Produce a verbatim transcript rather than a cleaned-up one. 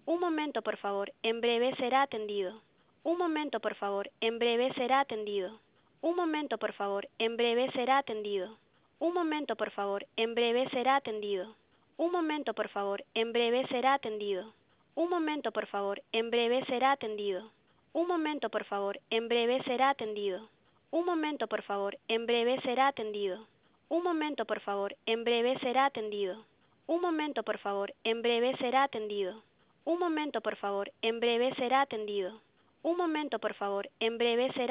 Un momento, por favor, en breve será atendido. Un momento, por favor, en breve será atendido. Un momento, por favor, en breve será atendido. Un momento, por favor, en breve será atendido. Un momento, por favor, en breve será atendido. Un momento, por favor, en breve será atendido. Un momento, por favor, en breve será atendido. Un momento, por favor, en breve será atendido. Un momento, por favor, en breve será atendido. Un momento, por favor, en breve será atendido. Un momento, por favor, en breve será atendido. Un momento, por favor, en breve será